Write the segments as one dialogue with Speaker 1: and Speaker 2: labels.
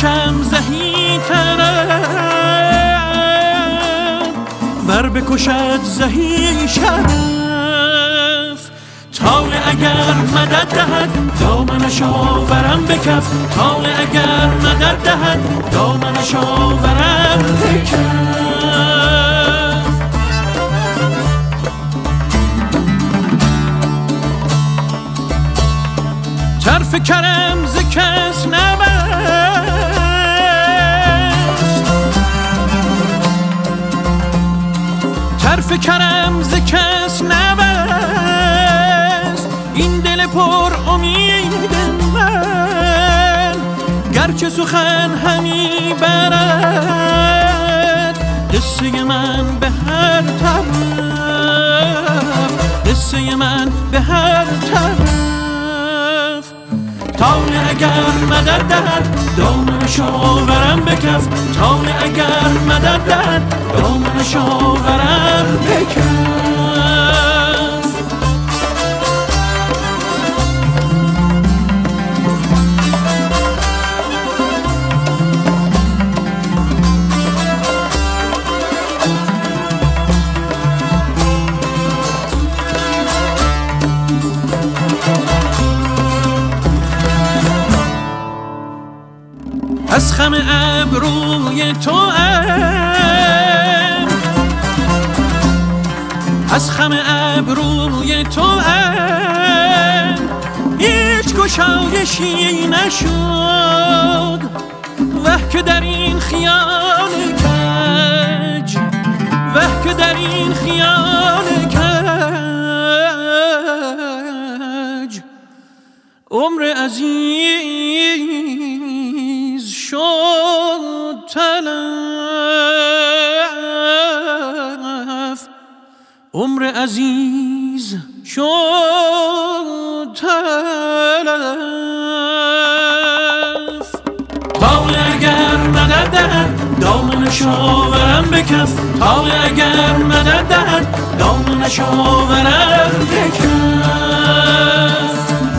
Speaker 1: بکشم زهی طرف، ور بکشد زهی شرف. طالع اگر مدد دهد دامنش آورم به کف، طالع اگر مدد دهد دامنش آورم به کف. طرف کرم ز کس نبست، طرف کرم ز کس نبست. این دل پر امید من گرچه سخن همی برد، قصه من به هر طرف، قصه من به هر طرف. طالع اگر مدد دهد دامنش آورم به کف، طالع اگر مدد دهد دامنش آورم به کف. از خم ابروی تو از خم ابروی تو هیچ گشایشی نشد، وه که در این خیال کج، وه که در این خیال کج. عمر عزیز شد تلف، عمر عزیز شد تلف. طالع اگر مدد دهد دامنش آورم به کف، طالع اگر مدد دهد دامنش آورم به کف.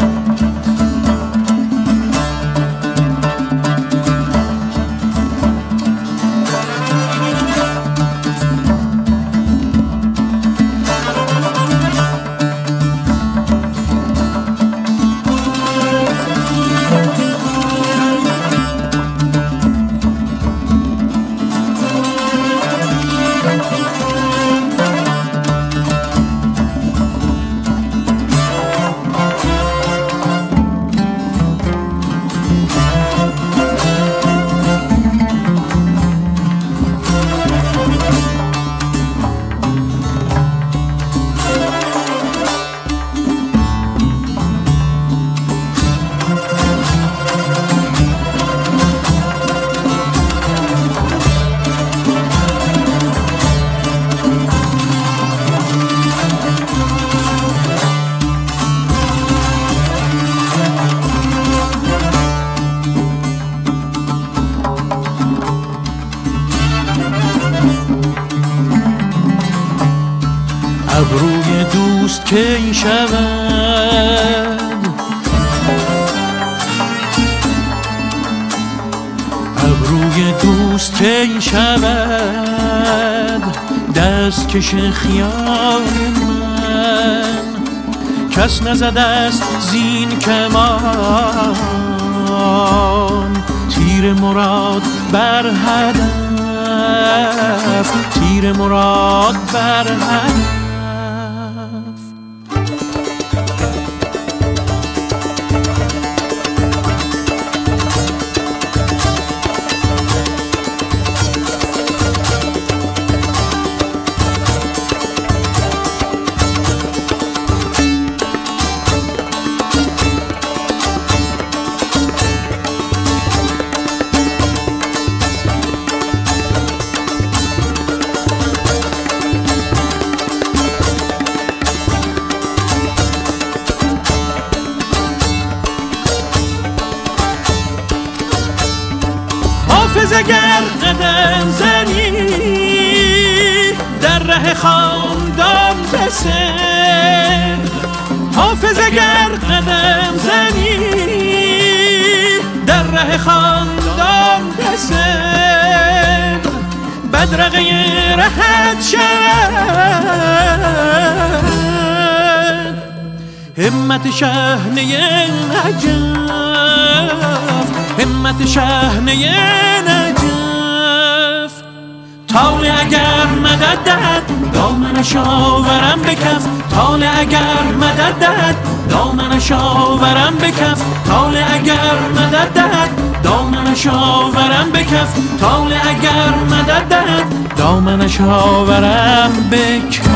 Speaker 1: ابروی دوست کی شود، ابروی دوست کی شود، دست کش خیال من. کس نزده است زین کمان، تیر مراد بر هدف، تیر مراد بر هدف. حافظ اگر قدم زنی در ره خاندان بسر، حافظ اگر قدم زنی در ره خاندان صدق بدرقه رهت شد همت شهنه نجف همت شهنه نجف طال اگر مدد دهد دامنش آورم به کف طال اگر مدد دهد دامنش آورم به کف طال اگر مدد دهد دامنش آورم به کف طال اگر مدد دهد دامنش آورم به کف